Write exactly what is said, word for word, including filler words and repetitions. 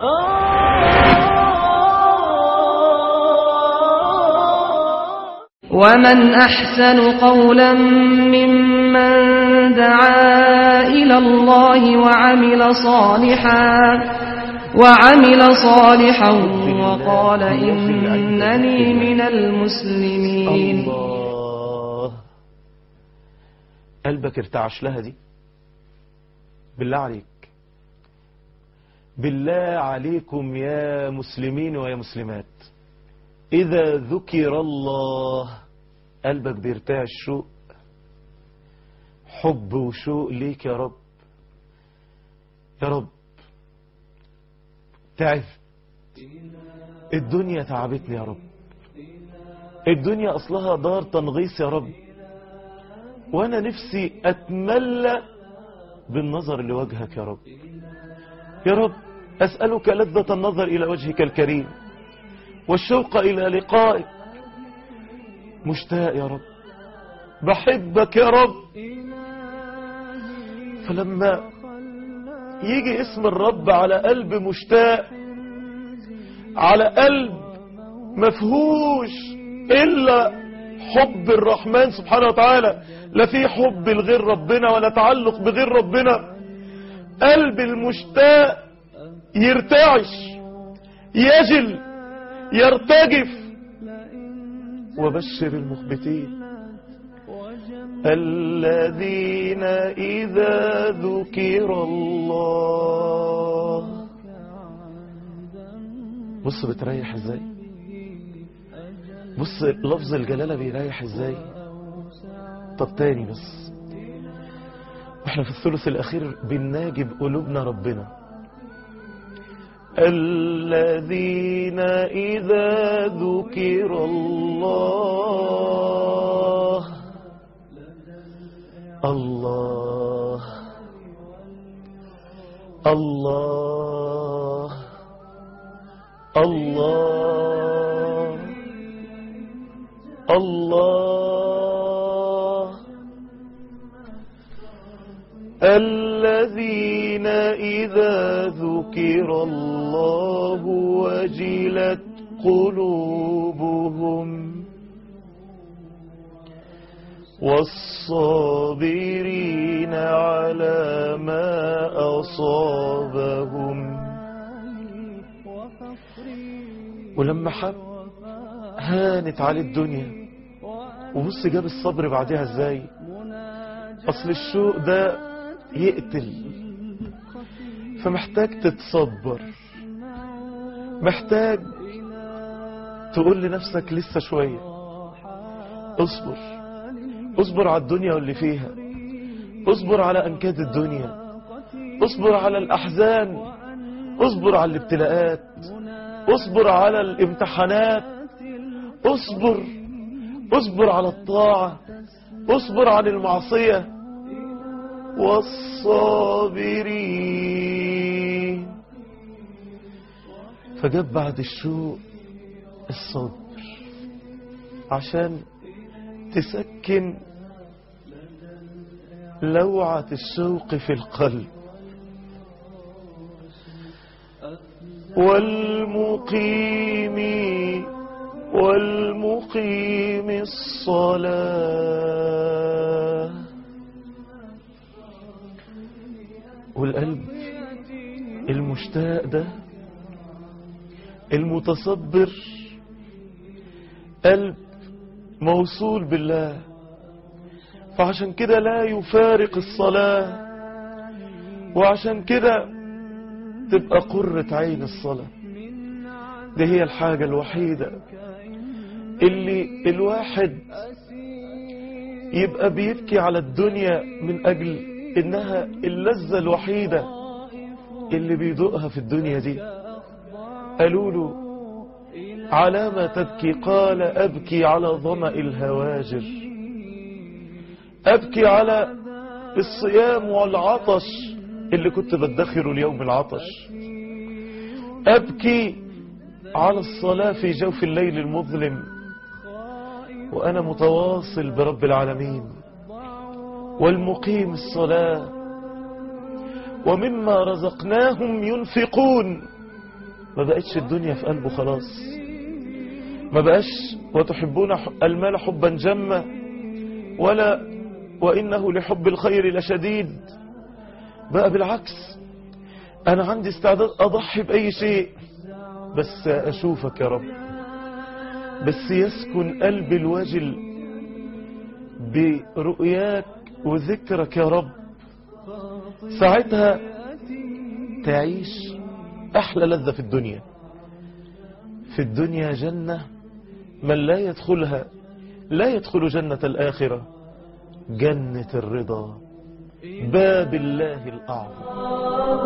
ومن أحسن قولا ممن دعا إلى الله وعمل صالحا وعمل صالحا وقال إنني من المسلمين. الله، قلبك ارتعش لها دي؟ بالله عليك، بالله عليكم يا مسلمين ويا مسلمات، إذا ذكر الله قلبك بيرتعش شوق، حب وشوق ليك يا رب. يا رب تعب، الدنيا تعبتني يا رب، الدنيا أصلها دار تنغيص يا رب، وأنا نفسي أتملى بالنظر لوجهك يا رب. يا رب أسألك لذة النظر إلى وجهك الكريم والشوق إلى لقائك. مشتاق يا رب، بحبك يا رب. فلما يجي اسم الرب على قلب مشتاق، على قلب مفهوش إلا حب الرحمن سبحانه وتعالى، لا في حب لغير ربنا ولا تعلق بغير ربنا، قلب المشتاق يرتعش، يجل، يرتجف. وبشر المخبتين الذين إذا ذكر الله. بص بتريح ازاي، بص لفظ الجلالة بيريح ازاي. طب تاني بس، واحنا في الثلث الأخير بنناجي بقلوبنا ربنا. الذين إذا ذكر الله الله الله الله الله. الذين إذا ذكر الله وجلت قلوبهم والصابرين على ما أصابهم. ولما حب هانت عليه الدنيا، وبص جاب الصبر بعدها ازاي. اصل الشوق ده يقتل، فمحتاج تتصبر، محتاج تقول لنفسك لسه شوية، اصبر اصبر على الدنيا واللي فيها، اصبر على أنكاد الدنيا، اصبر على الأحزان، اصبر على الابتلاءات، اصبر على الامتحانات، اصبر اصبر على الطاعة، اصبر عن المعصية. والصابرين، فجاب بعد الشوق الصبر عشان تسكن لوعة الشوق في القلب. والمقيم والمقيم الصلاة. والقلب المشتاق ده المتصبر قلب موصول بالله، فعشان كده لا يفارق الصلاة، وعشان كده تبقى قرة عين الصلاة. دي هي الحاجة الوحيدة اللي الواحد يبقى بيبكي على الدنيا من أجل إنها اللذة الوحيدة اللي بيدوقها في الدنيا دي. قالوا له على ما تبكي؟ قال أبكي على ظمأ الهواجر، أبكي على الصيام والعطش اللي كنت بدخر اليوم العطش، أبكي على الصلاة في جوف الليل المظلم وأنا متواصل برب العالمين. والمقيم الصلاة ومما رزقناهم ينفقون، ما بقتش الدنيا في قلبه خلاص، ما بقاش وتحبون المال حبا جما ولا وإنه لحب الخير لشديد. بقى بالعكس، أنا عندي استعداد أضحي بأي شيء بس أشوفك يا رب، بس يسكن قلبي الوجل برؤياك وذكرك يا رب. ساعتها تعيش أحلى لذة في الدنيا. في الدنيا جنة من لا يدخلها لا يدخل جنة الآخرة، جنة الرضا، باب الله الأعظم.